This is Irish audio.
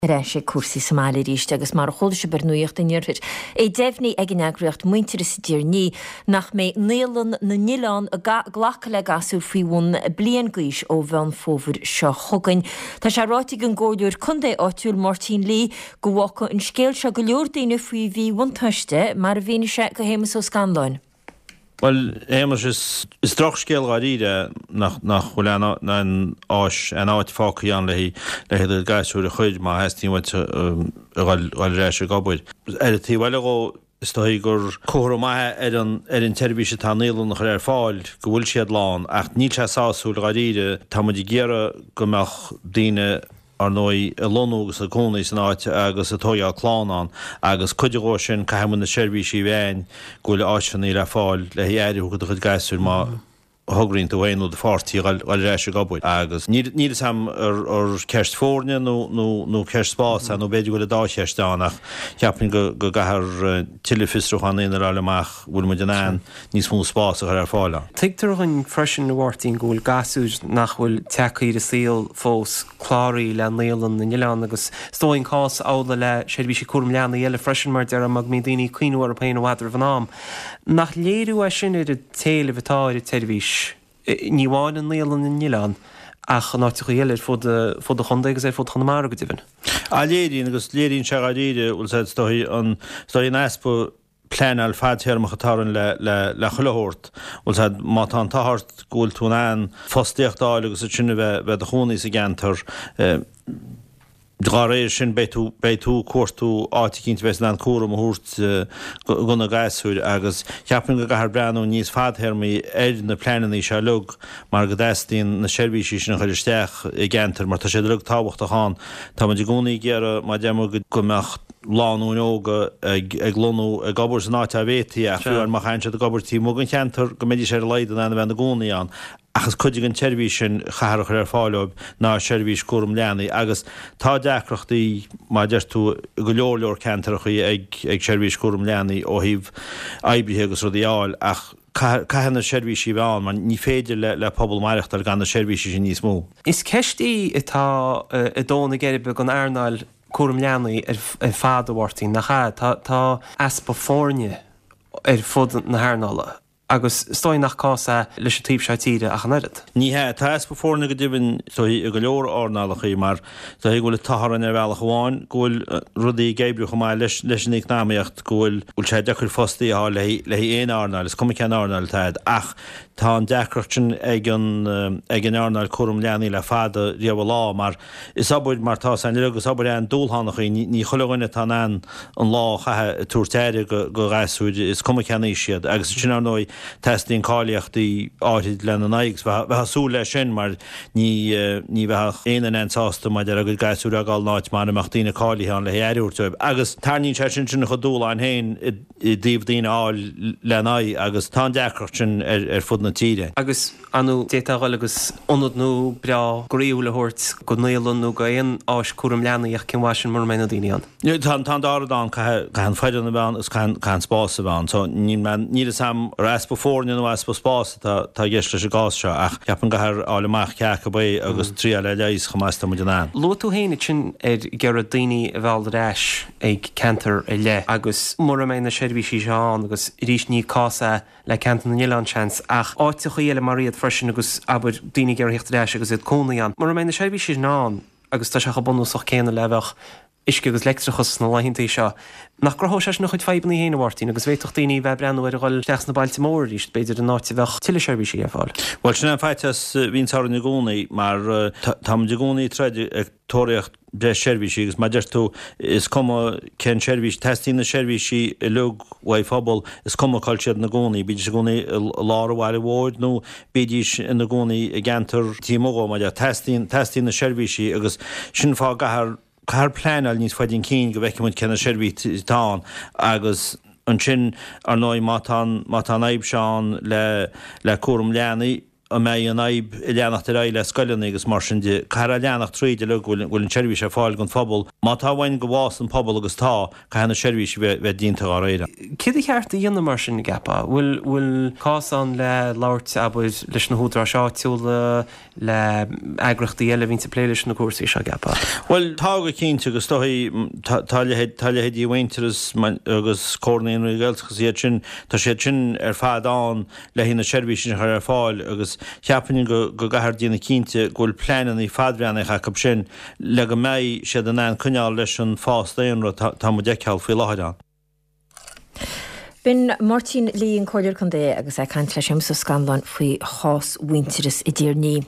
Sé cuasí Somália ríiste agus mar choilse ber nuocht in Níorfid. É déhní ag an agriocht muintere sa tír ní nach mé nélan na Nílan a ghlacha le gasú faoin blian gais ó bhean fóbhar seo chugain. Tá sé ráitigh an ggóideúir chundé áitiúil Martin Lee go bhhacha an scéal se go leor daoine faoi bhí bhaintuiste mar a bhíine sé go hémas ó Scandáin. Well, hémas is droch scéal gáíre nach chuile an áit fácaí an le a gasú a chuid má heistíhaid gáil réis a gabbuid. Tí bhile go stoí gur chóir maithe ar an terbhíse tá nílan nach ar fáil go bhfuil siad lán ach níl se sáú gáíre tá muid géara gombeach daoine ar nói a lonúgus a gcónaí san áite agus a tóá chlánán agus chuidiró sin caiimna na seirbhísí bhéin gúil áisina í le fáil le éidirú go chud gasú má thugraín do bhhainú de fátíí gáil réis a gabbuid agus níl sam ar ceist fórne nó ceist spás nó beidir goil a dácheistánach ceapan go gahar tilifisrúchan inar eileach bhfuil mu den an níos mú spás ar fáile. Tuigtar an freisin na bhhairtíín gúil gasúid nach bhfuil techaí a síl fós chláirí le nélan na Nílan agus stóin cás ála le seirbhísí cuam leanna eile freisin mar dear mag mí daoine cuiinú ar a péin bhhadar bhanám. Nach léirú a sin ar a téile bhtáir a terbhís ní bháin an nélan na Nílan ach an áitiú eile fud a chundagus fud chunamara go dtíbin. A léirín agus léirín se gaíre úl stoí an espo plánal fadthearmachtaran le chulahort úl má tá táhart gúil tún an fostíochtáil agus a sinna bheith a chúnaí sa gentar Dráir sin beitú cuairtú áiticinint bheits an cuaram húirt gona gasúir agus ceapan go gahar breanú níos fadthermaí na pleanaí se lug mar go deistín na seirbhísí sin chuidirsteach i gentar mar tá sé lug tábhacht a cháin tá muid gúnaí géara má deimú go meach láún óga ag lonú a gobar san áte a bhétaí a fiúar mar chaint a gobartí mú an cheantar go méidir sé leid an bheith na gúnaí an. Achas chuidig an seirbhís sin charach ar fáileob ná seirbhís cuam leanaí agus tá deacrochtaí má deir tú go leor ceantarchaí ag seirbhís cuam leanaí ó híh aibithe agus rudaáil ach caihanna seirbhísí bheáin man ní féidir le pobl maireachtar gan na seirbhísí sin níos mó. Is ceistí atá i dóna geirbh an airnáil cuam leanaí ar fád bhhairtíín nach tá aspa fórne ar fud na hairnála. Agus stoin nach cása leis a tíb se tíre a chanéad. Ní he tá espa fórna go dibin go leor ornálachaí mar tá ghfuil taharan ar bhealach bháin ghfuil rudaí géibriú chumá leis an éagnáíocht ghfuil sé dechar fostaí á le éon árnáil, is cum cean árnáil taid ach tá an decrochtin ag an árnáil cuam leanaí le fada riamh lá mar is abúid mar tá san agus abúid an dúlhannachaí ní chulaghine tá an lá chathe túirtéire go gasúid is cum ceannaí siad agus sin ar nói testing cáliaachtaí áid lena naigs bheit sú le sin mar ní bheit éan ansásta mai de a go gasú a gáil náid mar amachtaína cálián le éúirtúib agus tarnín sé sin sinna chodúla an héin i dtíobh daine áil le naid agus tá decrocht sin ar fud na tíre. Agus anú détáil agus onad nó bra goíú le hort go nélan nó go éon áis cuam leanaíach cin bhaisin mar ména daine an. Tá dáradán caian feidir na bhean is caian spása bhean, so ní sam aspa fórne nó aspa spása tá gceist leis a gás seo ach ceapan gahar álaach ceacha ba agus trí le leis chomáiste mu an. Lo tú héine sin ar gear daoine a bhil réis ag cantar i le agus mar mé na seirbhísí seán agus rís ní cása le cantan na Nílan chans ach áite chuile maríad freisin agus aber daoine gear hecht réis agus iad cónaíán. Mar mé na seirbhísí ná agus tá se bonúsach céanna lebheh isce agus letrachas na lehinntaí seo. Nach grothó sé nach chuid feibna héana bhhairtíín, agus bhéitocht daoine bheith brenn ar gáil teach na bailte mór ríist beidir an náiti bheith tiile seirbhísí a fáil. Well sin an feitas hín tá na gcónaí mar tá de gcónaí treide ag tóireacht de seirbhísí agus maidir tú is cuma cén seirbhís testíí na seirbhísí i lug bhaid fphobal is cuma cáiltead na gcónaí, bíidir sa gcónaí lá bhhaile bhid nó bíidir in na gcónaí i gentar tímóga maidir testíí na seirbhísí agus sin fá gahar Car plánal níos fáidín cín go bheice muid cena seirbhí tá agus an sin ar nói má tá aib seán le cuam leanaí a mé an aib I leannach de raile scoilin agus mar sin de cara leannach tríide le bhfuil an seirbhí sé fáil gon fphobal, má tá bhain go bhás an pobl agus tá hena seirbhí bheith dínta á réire. Cid a cheart a dhéanana mar sin gapa, bhfuil cásan le láirt a buid leis na húdra seáitiúla le agrachtaí eile vín sa pléiles na cuasaí se gapa. Well, tá go cínte agus talhead í bhainteras agus córnaíon gailtachas iad sin tá sé sin fádáin le hína seirbhí sin ar fáil agus cheapainn go gahar dína cínte ghfuil pléanan í fadbheanna chacap sin le go méid sé an an cuneáil leis an fástaonra tá mu deiceáil faoi láideán. Bin Martin Lee an choir chun dé agus caiint leis sem sa scanlan faoi hás winteras I dtír ní.